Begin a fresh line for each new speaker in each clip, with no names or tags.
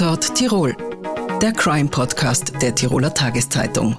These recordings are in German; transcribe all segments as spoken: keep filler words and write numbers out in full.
Tatort Tirol, der Crime-Podcast der Tiroler Tageszeitung.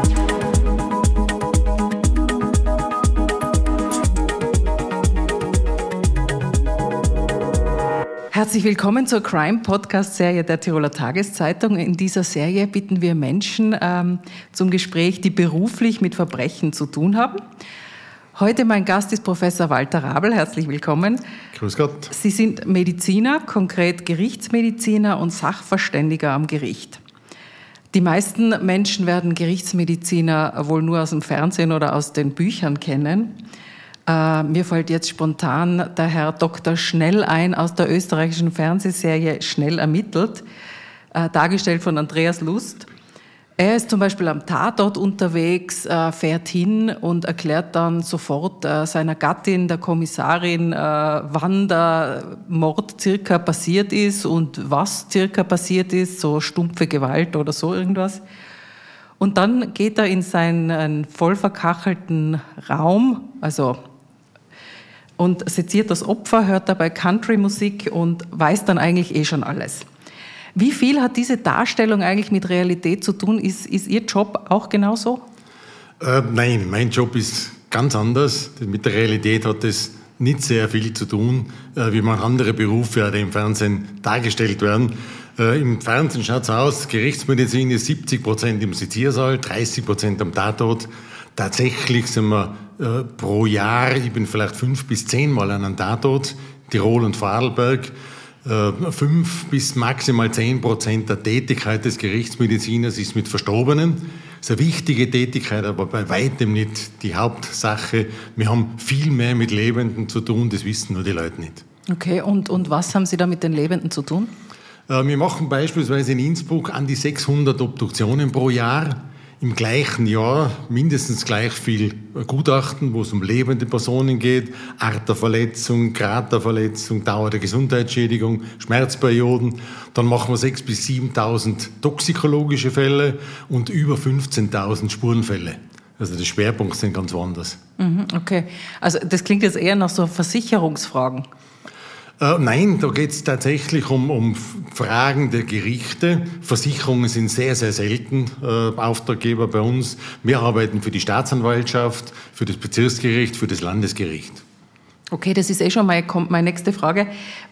Herzlich willkommen zur Crime-Podcast-Serie der Tiroler Tageszeitung. In dieser Serie bitten wir Menschen ähm, zum Gespräch, die beruflich mit Verbrechen zu tun haben. Heute mein Gast ist Professor Walter Rabl. Herzlich willkommen.
Grüß Gott.
Sie sind Mediziner, konkret Gerichtsmediziner und Sachverständiger am Gericht. Die meisten Menschen werden Gerichtsmediziner wohl nur aus dem Fernsehen oder aus den Büchern kennen. Äh, mir fällt jetzt spontan der Herr Doktor Schnell ein aus der österreichischen Fernsehserie Schnell ermittelt, äh, dargestellt von Andreas Lust. Er ist zum Beispiel am Tatort unterwegs, äh, fährt hin und erklärt dann sofort äh, seiner Gattin, der Kommissarin, äh, wann der Mord circa passiert ist und was circa passiert ist, so stumpfe Gewalt oder so irgendwas. Und dann geht er in seinen voll verkachelten Raum, also und seziert das Opfer, hört dabei Country-Musik und weiß dann eigentlich eh schon alles. Wie viel hat diese Darstellung eigentlich mit Realität zu tun? Ist, ist Ihr Job auch genauso?
Äh, nein, mein Job ist ganz anders. Mit der Realität hat es nicht sehr viel zu tun, äh, wie man andere Berufe die im Fernsehen dargestellt werden. Äh, Im Fernsehen schaut es aus, Gerichtsmedizin ist siebzig Prozent im Seziersaal, dreißig Prozent am Tatort. Tatsächlich sind wir äh, pro Jahr, ich bin vielleicht fünf bis zehn Mal an einem Tatort, Tirol und Vorarlberg. Fünf bis maximal zehn Prozent der Tätigkeit des Gerichtsmediziners ist mit Verstorbenen. Das ist eine wichtige Tätigkeit, aber bei weitem nicht die Hauptsache. Wir haben viel mehr mit Lebenden zu tun, das wissen nur die Leute nicht.
Okay, und, und was haben Sie da mit den Lebenden zu tun?
Wir machen beispielsweise in Innsbruck an die sechshundert Obduktionen pro Jahr. Im gleichen Jahr mindestens gleich viel Gutachten, wo es um lebende Personen geht, Art der Verletzung, Grad der Verletzung, Dauer der Gesundheitsschädigung, Schmerzperioden. Dann machen wir sechstausend bis siebentausend toxikologische Fälle und über fünfzehntausend Spurenfälle. Also die Schwerpunkte sind ganz woanders.
Okay, also das klingt jetzt eher nach so Versicherungsfragen.
Äh, nein, da geht es tatsächlich um, um Fragen der Gerichte. Versicherungen sind sehr, sehr selten äh, Auftraggeber bei uns. Wir arbeiten für die Staatsanwaltschaft, für das Bezirksgericht, für das Landesgericht. Okay,
das ist eh schon meine, meine nächste Frage.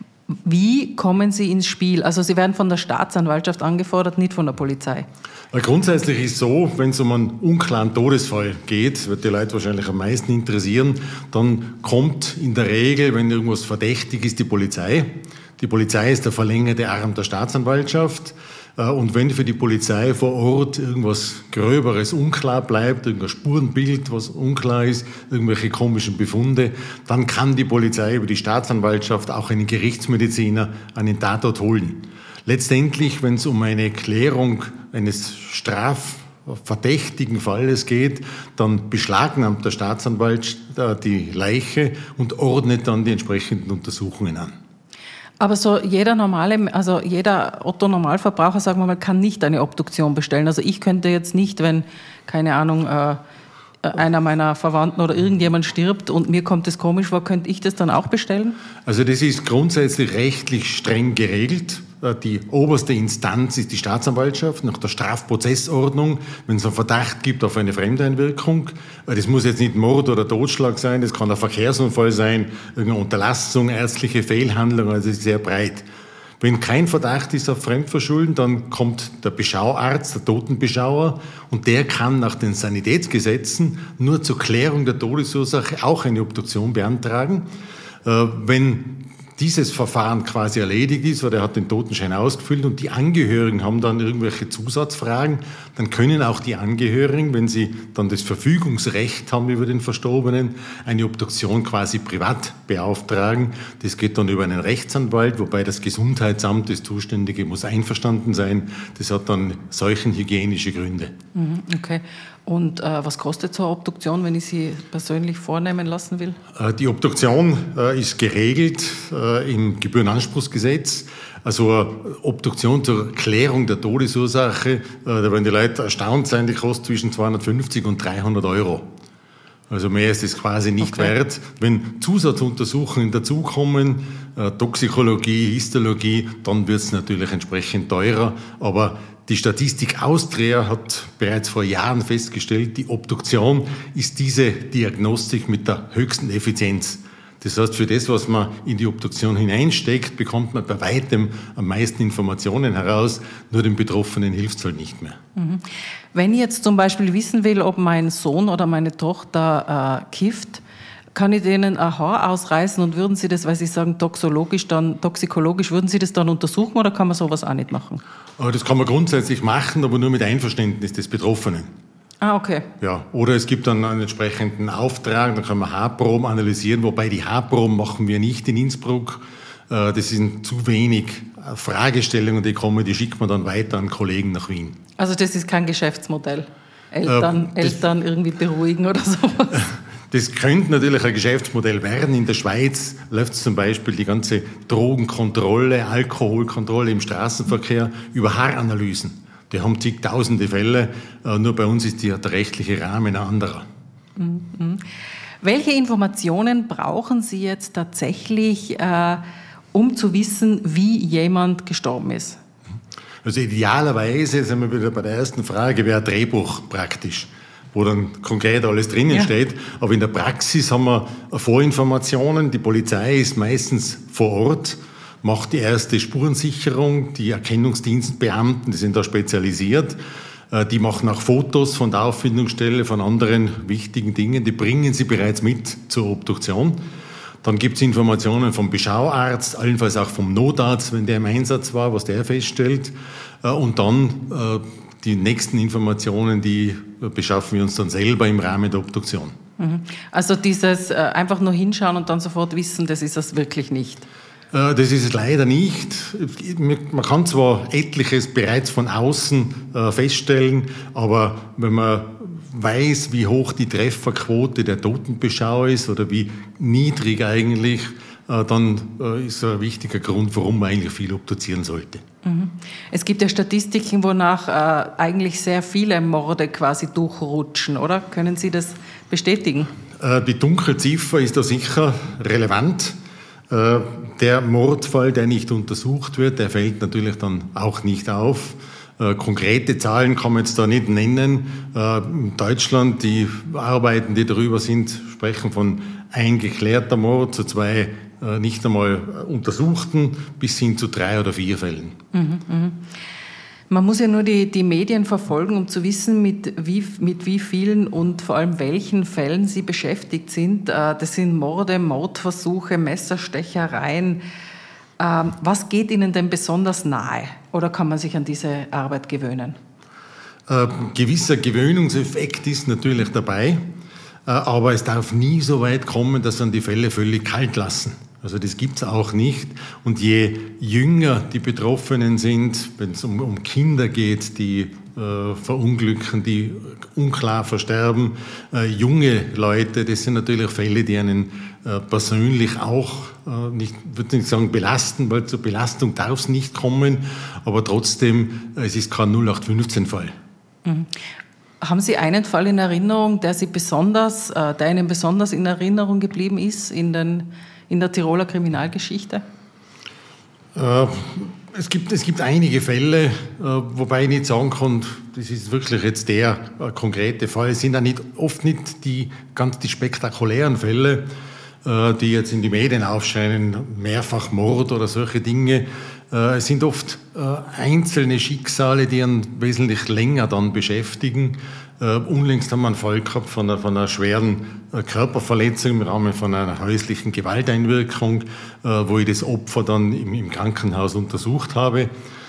Wie kommen Sie ins Spiel? Also Sie werden von der Staatsanwaltschaft angefordert, nicht von der Polizei.
Grundsätzlich ist es so, wenn es um einen unklaren Todesfall geht, wird die Leute wahrscheinlich am meisten interessieren, dann kommt in der Regel, wenn irgendwas verdächtig ist, die Polizei. Die Polizei ist der verlängerte Arm der Staatsanwaltschaft. Und wenn für die Polizei vor Ort irgendwas Gröberes unklar bleibt, irgendein Spurenbild, was unklar ist, irgendwelche komischen Befunde, dann kann die Polizei über die Staatsanwaltschaft auch einen Gerichtsmediziner an den Tatort holen. Letztendlich, wenn es um eine Klärung eines strafverdächtigen Falles geht, dann beschlagnahmt der Staatsanwalt die Leiche und ordnet dann die entsprechenden Untersuchungen an.
Aber so jeder normale, also jeder Otto-Normalverbraucher, sagen wir mal, kann nicht eine Obduktion bestellen. Also ich könnte jetzt nicht, wenn, keine Ahnung, äh, einer meiner Verwandten oder irgendjemand stirbt und mir kommt es komisch vor, könnte ich das dann auch bestellen?
Also das ist grundsätzlich rechtlich streng geregelt. Die oberste Instanz ist die Staatsanwaltschaft nach der Strafprozessordnung, wenn es einen Verdacht gibt auf eine Fremdeinwirkung. Das muss jetzt nicht Mord oder Totschlag sein, das kann ein Verkehrsunfall sein, irgendeine Unterlassung, ärztliche Fehlhandlung, also es ist sehr breit. Wenn kein Verdacht ist auf Fremdverschulden, dann kommt der Beschauarzt, der Totenbeschauer, und der kann nach den Sanitätsgesetzen nur zur Klärung der Todesursache auch eine Obduktion beantragen. Wenn dieses Verfahren quasi erledigt ist, weil er hat den Totenschein ausgefüllt und die Angehörigen haben dann irgendwelche Zusatzfragen, dann können auch die Angehörigen, wenn sie dann das Verfügungsrecht haben über den Verstorbenen, eine Obduktion quasi privat beauftragen. Das geht dann über einen Rechtsanwalt, wobei das Gesundheitsamt, das Zuständige, muss einverstanden sein. Das hat dann seuchenhygienische Gründe.
Okay. Und äh, was kostet so eine Obduktion, wenn ich sie persönlich vornehmen lassen will?
Äh, die Obduktion äh, ist geregelt äh, im Gebührenanspruchsgesetz. Also eine Obduktion zur Klärung der Todesursache, äh, da werden die Leute erstaunt sein, die kostet zwischen zweihundertfünfzig und dreihundert Euro. Also mehr ist es quasi nicht
Okay.
wert. Wenn Zusatzuntersuchungen dazukommen, äh, Toxikologie, Histologie, dann wird es natürlich entsprechend teurer. Aber die Statistik Austria hat bereits vor Jahren festgestellt, die Obduktion ist diese Diagnostik mit der höchsten Effizienz. Das heißt, für das, was man in die Obduktion hineinsteckt, bekommt man bei weitem am meisten Informationen heraus, nur dem Betroffenen hilft es halt nicht mehr.
Wenn ich jetzt zum Beispiel wissen will, ob mein Sohn oder meine Tochter äh, kifft, kann ich denen ein Haar ausreißen und würden Sie das, weil Sie sagen toxologisch, dann toxikologisch, würden Sie das dann untersuchen oder kann man sowas auch nicht machen?
Aber das kann man grundsätzlich machen, aber nur mit Einverständnis des Betroffenen.
Ah, okay.
Ja, oder es gibt dann einen entsprechenden Auftrag, dann kann man Haarproben analysieren, wobei die Haarproben machen wir nicht in Innsbruck. Äh, Das sind zu wenig Fragestellungen, die kommen, die schickt man dann weiter an Kollegen nach Wien.
Also das ist kein Geschäftsmodell. Eltern,
Äh, das-
Eltern irgendwie beruhigen oder sowas.
Das könnte natürlich ein Geschäftsmodell werden. In der Schweiz läuft zum Beispiel die ganze Drogenkontrolle, Alkoholkontrolle im Straßenverkehr über Haaranalysen. Die haben zigtausende Fälle, äh, nur bei uns ist die, der rechtliche Rahmen ein anderer.
Welche Informationen brauchen Sie jetzt tatsächlich, äh, um zu wissen, wie jemand gestorben ist?
Also idealerweise sind wir wieder bei der ersten Frage, wäre ein Drehbuch praktisch, wo dann konkret alles drinnen
Ja.
steht. Aber in der Praxis haben wir Vorinformationen. Die Polizei ist meistens vor Ort, macht die erste Spurensicherung. Die Erkennungsdienstbeamten, die sind da spezialisiert, äh, die machen auch Fotos von der Auffindungsstelle, von anderen wichtigen Dingen. Die bringen sie bereits mit zur Obduktion. Dann gibt es Informationen vom Beschauarzt, allenfalls auch vom Notarzt, wenn der im Einsatz war, was der feststellt. Äh, Und dann äh, die nächsten Informationen, die beschaffen wir uns dann selber im Rahmen der Obduktion.
Also dieses äh, einfach nur hinschauen und dann sofort wissen, das ist es wirklich nicht.
Äh, Das ist es leider nicht. Man kann zwar etliches bereits von außen äh, feststellen, aber wenn man weiß, wie hoch die Trefferquote der Totenbeschau ist oder wie niedrig eigentlich, äh, dann äh, ist ein wichtiger Grund, warum man eigentlich viel obduzieren sollte.
Es gibt ja Statistiken, wonach äh, eigentlich sehr viele Morde quasi durchrutschen, oder? Können Sie das bestätigen?
Äh, Die Dunkelziffer ist da sicher relevant. Äh, Der Mordfall, der nicht untersucht wird, der fällt natürlich dann auch nicht auf. Äh, Konkrete Zahlen kann man jetzt da nicht nennen. Äh, In Deutschland, die Arbeiten, die darüber sind, sprechen von ein geklärter Mord zu zwei äh, nicht einmal untersuchten bis hin zu drei oder vier Fällen.
Man muss ja nur die, die Medien verfolgen, um zu wissen, mit wie, mit wie vielen und vor allem welchen Fällen Sie beschäftigt sind. Äh, Das sind Morde, Mordversuche, Messerstechereien. Ähm, Was geht Ihnen denn besonders nahe? Oder kann man sich an diese Arbeit gewöhnen?
Ein gewisser Gewöhnungseffekt ist natürlich dabei, äh, aber es darf nie so weit kommen, dass man die Fälle völlig kalt lassen. Also das gibt es auch nicht. Und je jünger die Betroffenen sind, wenn es um, um Kinder geht, die äh, verunglücken, die unklar versterben, äh, junge Leute, das sind natürlich Fälle, die einen äh, persönlich auch, äh, nicht, würde nicht sagen belasten, weil zur Belastung darf es nicht kommen, aber trotzdem, äh, es ist kein null acht fünfzehn Fall.
Haben Sie einen Fall in Erinnerung, der Sie besonders, äh, der Ihnen besonders in Erinnerung geblieben ist in, den, in der Tiroler Kriminalgeschichte?
Äh, Es gibt, es gibt einige Fälle, äh, wobei ich nicht sagen kann, das ist wirklich jetzt der äh, konkrete Fall. Es sind auch nicht, oft nicht die ganz die spektakulären Fälle, äh, die jetzt in die Medien aufscheinen, Mehrfachmord oder solche Dinge. Äh, es sind oft äh, einzelne Schicksale, die einen wesentlich länger dann beschäftigen. Äh, unlängst haben wir einen Fall gehabt von einer, von einer schweren äh, Körperverletzung im Rahmen von einer häuslichen Gewalteinwirkung, äh, wo ich das Opfer dann im, im Krankenhaus untersucht habe. Äh,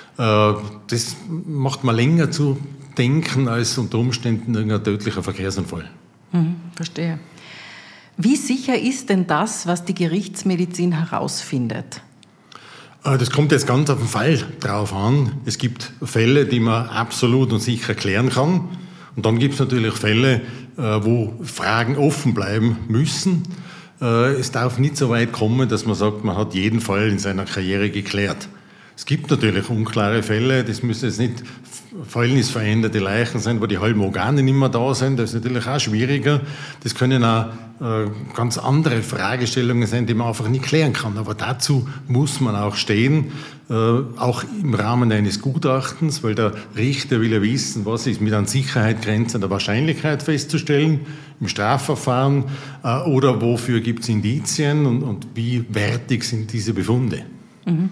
das macht man länger zu denken als unter Umständen irgendein tödlicher Verkehrsunfall.
Mhm, verstehe. Wie sicher ist denn das, was die Gerichtsmedizin herausfindet?
Äh, Das kommt jetzt ganz auf den Fall drauf an. Es gibt Fälle, die man absolut und sicher klären kann. Und dann gibt es natürlich Fälle, wo Fragen offen bleiben müssen. Es darf nicht so weit kommen, dass man sagt, man hat jeden Fall in seiner Karriere geklärt. Es gibt natürlich unklare Fälle, das müssen jetzt nicht fäulnisveränderte Leichen sein, wo die halben Organe nicht mehr da sind, das ist natürlich auch schwieriger. Das können auch äh, ganz andere Fragestellungen sein, die man einfach nicht klären kann. Aber dazu muss man auch stehen, äh, auch im Rahmen eines Gutachtens, weil der Richter will ja wissen, was ist mit an Sicherheit grenzender Wahrscheinlichkeit festzustellen im Strafverfahren äh, oder wofür gibt es Indizien und, und wie wertig sind diese Befunde.
Mhm.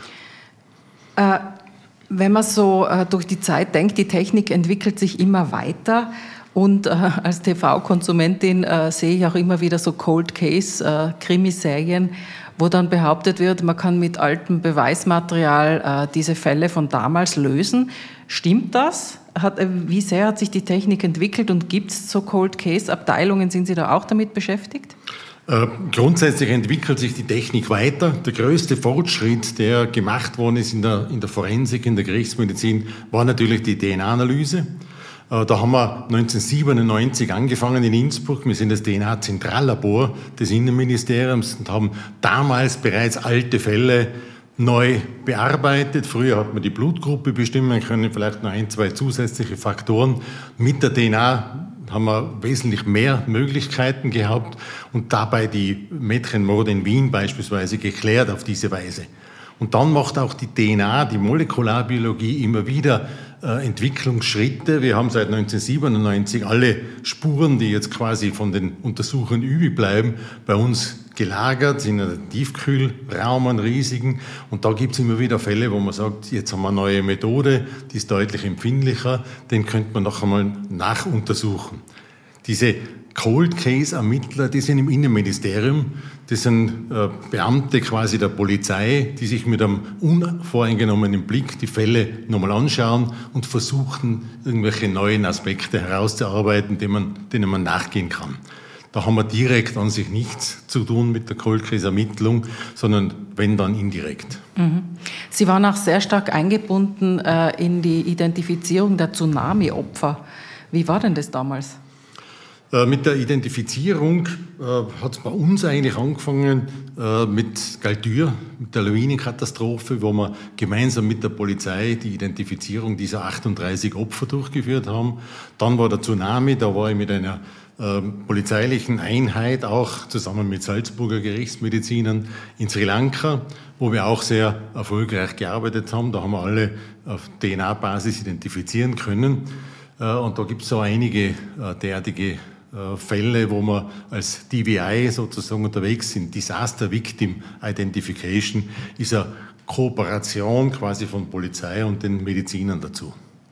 Äh, wenn man so äh, durch die Zeit denkt, die Technik entwickelt sich immer weiter und äh, als T V-Konsumentin äh, sehe ich auch immer wieder so Cold Case-Krimiserien, äh, wo dann behauptet wird, man kann mit altem Beweismaterial äh, diese Fälle von damals lösen. Stimmt das? Hat, äh, wie sehr hat sich die Technik entwickelt und gibt es so Cold Case-Abteilungen? Sind Sie da auch damit beschäftigt?
Äh, grundsätzlich entwickelt sich die Technik weiter. Der größte Fortschritt, der gemacht worden ist in der, in der Forensik, in der Gerichtsmedizin, war natürlich die D N A-Analyse. Äh, da haben wir neunzehnhundertsiebenundneunzig angefangen in Innsbruck. Wir sind das D N A-Zentrallabor des Innenministeriums und haben damals bereits alte Fälle neu bearbeitet. Früher hat man die Blutgruppe bestimmen können, vielleicht noch ein, zwei zusätzliche Faktoren. Mit der D N A haben wir wesentlich mehr Möglichkeiten gehabt und dabei die Mädchenmorde in Wien beispielsweise geklärt auf diese Weise. Und dann macht auch die D N A, die Molekularbiologie, immer wieder äh, Entwicklungsschritte. Wir haben seit neunzehnhundertsiebenundneunzig alle Spuren, die jetzt quasi von den Untersuchungen übrig bleiben, bei uns gelagert, in einem Tiefkühlraum, einen riesigen. Und da gibt es immer wieder Fälle, wo man sagt, jetzt haben wir eine neue Methode, die ist deutlich empfindlicher, den könnte man noch einmal nachuntersuchen. Diese Cold Case-Ermittler, die sind im Innenministerium, das sind äh, Beamte quasi der Polizei, die sich mit einem unvoreingenommenen Blick die Fälle nochmal anschauen und versuchen, irgendwelche neuen Aspekte herauszuarbeiten, denen man, denen man nachgehen kann. Da haben wir direkt an sich nichts zu tun mit der Cold Case-Ermittlung, sondern wenn, dann indirekt.
Mhm. Sie waren auch sehr stark eingebunden äh, in die Identifizierung der Tsunami-Opfer. Wie war denn das damals?
Äh, mit der Identifizierung äh, hat es bei uns eigentlich angefangen äh, mit Galtür, mit der Lawinenkatastrophe, wo wir gemeinsam mit der Polizei die Identifizierung dieser achtunddreißig Opfer durchgeführt haben. Dann war der Tsunami, da war ich mit einer äh, polizeilichen Einheit, auch zusammen mit Salzburger Gerichtsmedizinern in Sri Lanka, wo wir auch sehr erfolgreich gearbeitet haben. Da haben wir alle auf D N A-Basis identifizieren können. Äh, und da gibt es so einige äh, derartige Fälle, wo wir als D V I sozusagen unterwegs sind. Disaster Victim Identification ist eine Kooperation quasi von Polizei und den Medizinern dazu.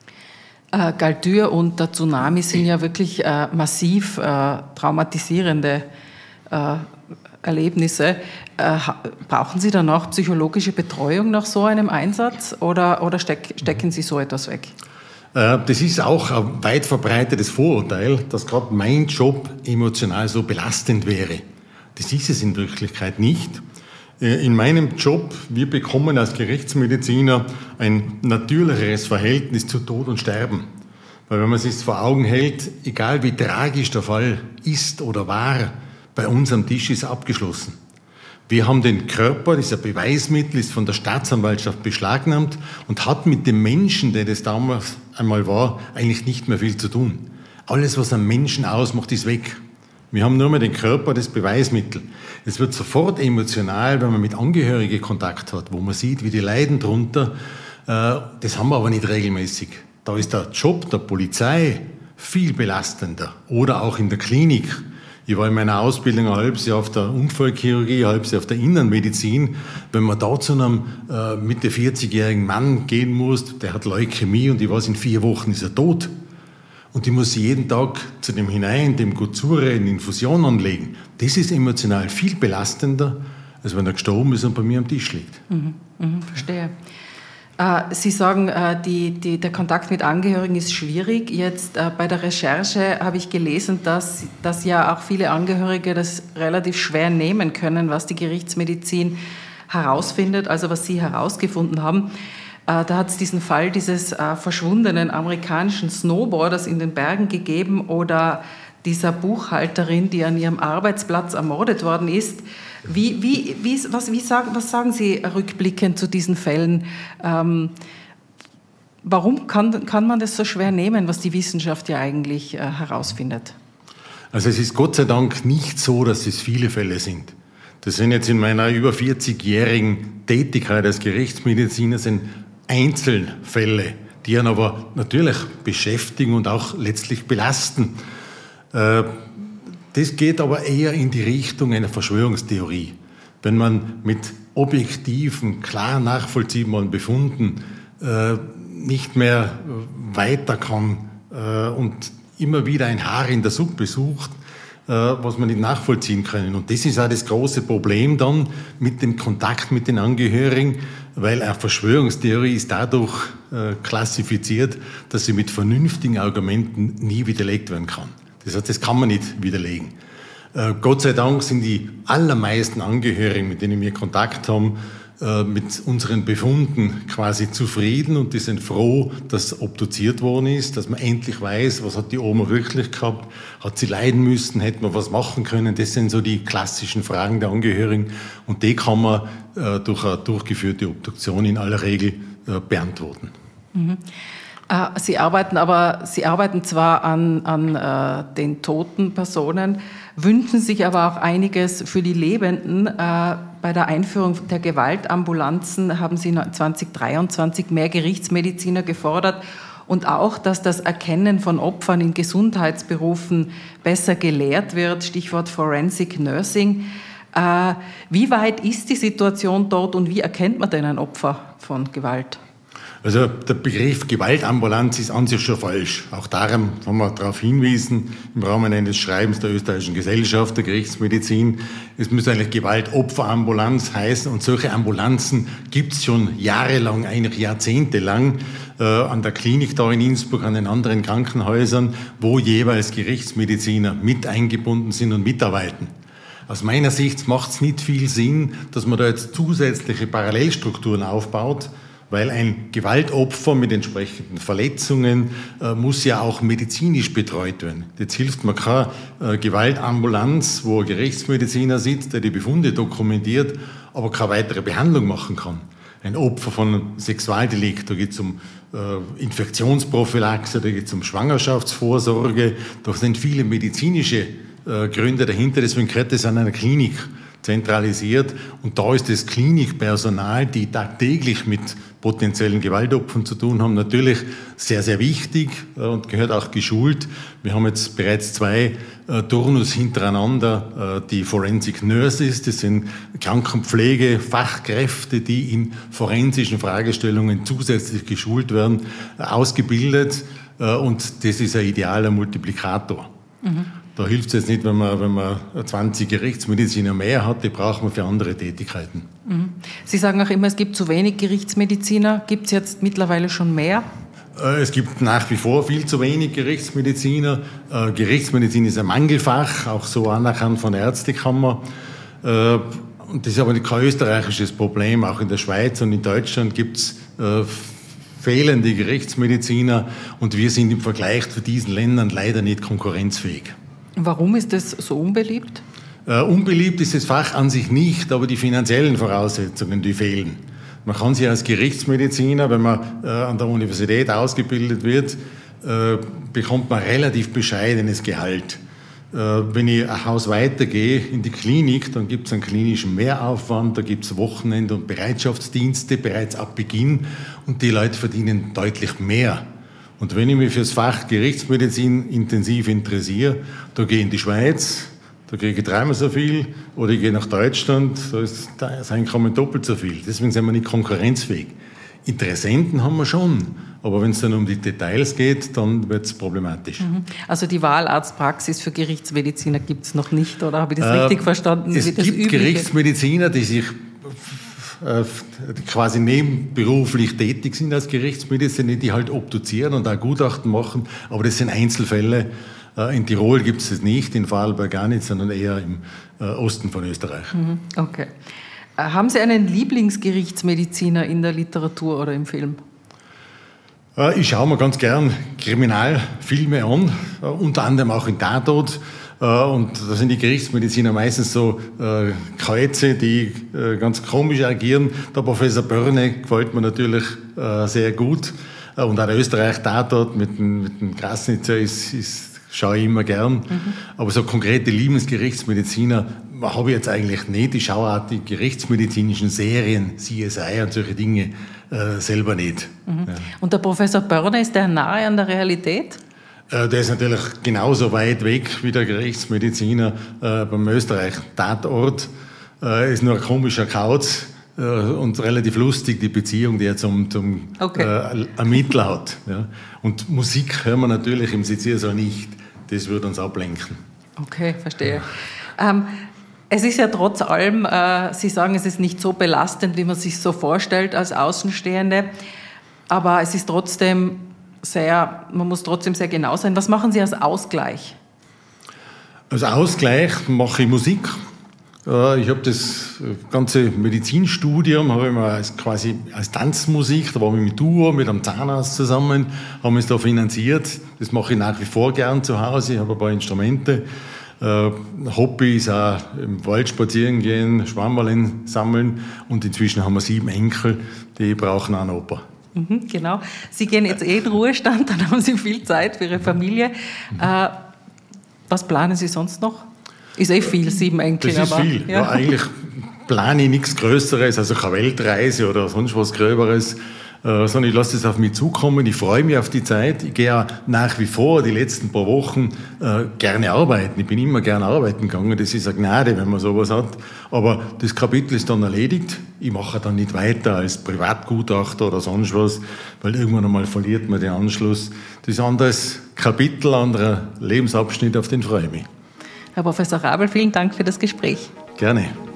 Äh, Galtür und der Tsunami sind ja wirklich äh, massiv äh, traumatisierende äh, Erlebnisse. Äh, brauchen Sie dann auch psychologische Betreuung nach so einem Einsatz oder, oder steck, stecken Sie so etwas weg?
Das ist auch ein weit verbreitetes Vorurteil, dass gerade mein Job emotional so belastend wäre. Das ist es in Wirklichkeit nicht. In meinem Job, wir bekommen als Gerichtsmediziner ein natürlicheres Verhältnis zu Tod und Sterben. Weil wenn man sich vor Augen hält, egal wie tragisch der Fall ist oder war, bei uns am Tisch ist abgeschlossen. Wir haben den Körper, dieser Beweismittel ist von der Staatsanwaltschaft beschlagnahmt und hat mit dem Menschen, der das damals einmal war, eigentlich nicht mehr viel zu tun. Alles, was einen Menschen ausmacht, ist weg. Wir haben nur mehr den Körper, das Beweismittel. Es wird sofort emotional, wenn man mit Angehörigen Kontakt hat, wo man sieht, wie die leiden drunter. Das haben wir aber nicht regelmäßig. Da ist der Job der Polizei viel belastender. Oder auch in der Klinik. Ich war in meiner Ausbildung ein halbes Jahr auf der Unfallchirurgie, ein halbes Jahr auf der Innenmedizin. Wenn man da zu einem äh, Mitte vierzigjährigen Mann gehen muss, der hat Leukämie und ich weiß, in vier Wochen ist er tot. Und ich muss jeden Tag zu dem hinein, dem gut zureden, Infusion anlegen. Das ist emotional viel belastender, als wenn er gestorben ist und bei mir am Tisch liegt.
Mhm, mhm, verstehe. Sie sagen, die, die, der Kontakt mit Angehörigen ist schwierig. Jetzt bei der Recherche habe ich gelesen, dass, dass ja auch viele Angehörige das relativ schwer nehmen können, was die Gerichtsmedizin herausfindet, also was Sie herausgefunden haben. Da hat es diesen Fall dieses verschwundenen amerikanischen Snowboarders in den Bergen gegeben oder dieser Buchhalterin, die an ihrem Arbeitsplatz ermordet worden ist. Wie, wie, wie, was, wie sagen, was sagen Sie rückblickend zu diesen Fällen? Ähm, warum kann, kann man das so schwer nehmen, was die Wissenschaft ja eigentlich äh, herausfindet?
Also es ist Gott sei Dank nicht so, dass es viele Fälle sind. Das sind jetzt in meiner über vierzigjährigen Tätigkeit als Gerichtsmediziner sind Einzelfälle, die einen aber natürlich beschäftigen und auch letztlich belasten. Das geht aber eher in die Richtung einer Verschwörungstheorie. Wenn man mit objektiven, klar nachvollziehbaren Befunden nicht mehr weiter kann und immer wieder ein Haar in der Suppe sucht, was man nicht nachvollziehen können. Und das ist auch das große Problem dann mit dem Kontakt mit den Angehörigen, weil eine Verschwörungstheorie ist dadurch klassifiziert, dass sie mit vernünftigen Argumenten nie widerlegt werden kann. Das heißt, das kann man nicht widerlegen. Gott sei Dank sind die allermeisten Angehörigen, mit denen wir Kontakt haben, mit unseren Befunden quasi zufrieden und die sind froh, dass obduziert worden ist, dass man endlich weiß, was hat die Oma wirklich gehabt, hat sie leiden müssen, hätte man was machen können. Das sind so die klassischen Fragen der Angehörigen und die kann man äh, durch eine durchgeführte Obduktion in aller Regel äh, beantworten.
Mhm. Sie arbeiten aber, Sie arbeiten zwar an, an äh, den toten Personen, wünschen sich aber auch einiges für die Lebenden. Äh, bei der Einführung der Gewaltambulanzen haben Sie zwanzig dreiundzwanzig mehr Gerichtsmediziner gefordert und auch, dass das Erkennen von Opfern in Gesundheitsberufen besser gelehrt wird, Stichwort Forensic Nursing. Äh, wie weit ist die Situation dort und wie erkennt man denn ein Opfer von Gewalt?
Also der Begriff Gewaltambulanz ist an sich schon falsch. Auch darum haben wir darauf hingewiesen im Rahmen eines Schreibens der Österreichischen Gesellschaft der Gerichtsmedizin. Es müsste eigentlich Gewaltopferambulanz heißen und solche Ambulanzen gibt es schon jahrelang, eigentlich jahrzehntelang äh, an der Klinik da in Innsbruck, an den anderen Krankenhäusern, wo jeweils Gerichtsmediziner mit eingebunden sind und mitarbeiten. Aus meiner Sicht macht es nicht viel Sinn, dass man da jetzt zusätzliche Parallelstrukturen aufbaut, weil ein Gewaltopfer mit entsprechenden Verletzungen äh, muss ja auch medizinisch betreut werden. Jetzt hilft mir keine äh, Gewaltambulanz, wo ein Gerichtsmediziner sitzt, der die Befunde dokumentiert, aber keine weitere Behandlung machen kann. Ein Opfer von einem Sexualdelikt, da geht es um äh, Infektionsprophylaxe, da geht es um Schwangerschaftsvorsorge, da sind viele medizinische äh, Gründe dahinter, deswegen gehört das an einer Klinik zentralisiert und da ist das Klinikpersonal, die tagtäglich mit potenziellen Gewaltopfern zu tun haben, natürlich sehr, sehr wichtig und gehört auch geschult. Wir haben jetzt bereits zwei äh, Turnus hintereinander, äh, die Forensic Nurses, das sind Krankenpflegefachkräfte, die in forensischen Fragestellungen zusätzlich geschult werden, äh, ausgebildet äh, und das ist ein idealer Multiplikator. Mhm. Da hilft es jetzt nicht, wenn man, wenn man zwanzig Gerichtsmediziner mehr hat, die brauchen wir für andere Tätigkeiten.
Sie sagen auch immer, es gibt zu wenig Gerichtsmediziner. Gibt es jetzt mittlerweile schon mehr?
Es gibt nach wie vor viel zu wenig Gerichtsmediziner. Gerichtsmedizin ist ein Mangelfach, auch so anerkannt von der Ärztekammer. Und das ist aber kein österreichisches Problem. Auch in der Schweiz und in Deutschland gibt es fehlende Gerichtsmediziner und wir sind im Vergleich zu diesen Ländern leider nicht konkurrenzfähig.
Warum ist das so unbeliebt?
Äh, unbeliebt ist das Fach an sich nicht, aber die finanziellen Voraussetzungen, die fehlen. Man kann sich als Gerichtsmediziner, wenn man äh, an der Universität ausgebildet wird, äh, bekommt man relativ bescheidenes Gehalt. Äh, wenn ich ein Haus weitergehe in die Klinik, dann gibt es einen klinischen Mehraufwand, da gibt es Wochenende- und Bereitschaftsdienste bereits ab Beginn und die Leute verdienen deutlich mehr. Und wenn ich mich für das Fach Gerichtsmedizin intensiv interessiere, da gehe ich in die Schweiz, da kriege ich dreimal so viel, oder ich gehe nach Deutschland, da ist das Einkommen doppelt so viel. Deswegen sind wir nicht konkurrenzfähig. Interessenten haben wir schon, aber wenn es dann um die Details geht, dann wird es problematisch.
Also die Wahlarztpraxis für Gerichtsmediziner gibt es noch nicht, oder habe ich das äh, richtig verstanden?
Es
das
gibt
Übliche?
Gerichtsmediziner, die sich quasi nebenberuflich tätig sind als Gerichtsmediziner, die halt obduzieren und auch Gutachten machen, aber das sind Einzelfälle. In Tirol gibt es das nicht, in Vorarlberg gar nicht, sondern eher im Osten von Österreich.
Okay. Haben Sie einen Lieblingsgerichtsmediziner in der Literatur oder im Film?
Ich schaue mir ganz gern Kriminalfilme an, unter anderem auch in Tatort. Und da sind die Gerichtsmediziner meistens so äh, Kreuze, die äh, ganz komisch agieren. Der Professor Börne gefällt mir natürlich äh, sehr gut. Und auch der Österreich-Tatort mit dem, mit dem Krasnitzer ist, ist, schaue ich immer gern. Mhm. Aber so konkrete Liebensgerichtsmediziner habe ich jetzt eigentlich nicht. Ich schaue auch die gerichtsmedizinischen Serien, C S I und solche Dinge äh, selber nicht.
Mhm.
Ja.
Und der Professor Börne, ist der nahe an der Realität?
Der ist natürlich genauso weit weg wie der Gerichtsmediziner äh, beim Österreich-Tatort. Äh, ist nur ein komischer Kauz äh, und relativ lustig, die Beziehung, die er zum, zum okay. äh, Ermittler hat. Ja. Und Musik hören wir natürlich im Seziersaal nicht. Das würde uns ablenken.
Okay, verstehe. Ja. Ähm, es ist ja trotz allem, äh, Sie sagen, es ist nicht so belastend, wie man sich so vorstellt als Außenstehende, aber es ist trotzdem sehr, man muss trotzdem sehr genau sein. Was machen Sie als Ausgleich?
Als Ausgleich mache ich Musik. Ich habe das ganze Medizinstudium habe ich mal als, quasi als Tanzmusik, da waren wir mit Duo, mit einem Zahnarzt zusammen, haben wir es da finanziert. Das mache ich nach wie vor gern zu Hause. Ich habe ein paar Instrumente. Hobby ist auch im Wald spazieren gehen, Schwammerln sammeln und inzwischen haben wir sieben Enkel, die brauchen auch einen Opa.
Mhm, genau. Sie gehen jetzt eh in Ruhestand, dann haben Sie viel Zeit für Ihre Familie. Mhm. Äh, was planen Sie sonst noch? Ist eh viel, sieben Enkel.
Das ist aber, viel. Ja. Ja, eigentlich plane ich nichts Größeres, also keine Weltreise oder sonst was Gröberes, äh, sondern ich lasse das auf mich zukommen. Ich freue mich auf die Zeit. Ich gehe auch nach wie vor die letzten paar Wochen äh, gerne arbeiten. Ich bin immer gerne arbeiten gegangen. Das ist eine Gnade, wenn man sowas hat. Aber das Kapitel ist dann erledigt. Ich mache dann nicht weiter als Privatgutachter oder sonst was, weil irgendwann einmal verliert man den Anschluss. Das ist ein anderes Kapitel, ein anderer Lebensabschnitt, auf den freue ich mich.
Herr Professor Rabl, vielen Dank für das Gespräch.
Gerne.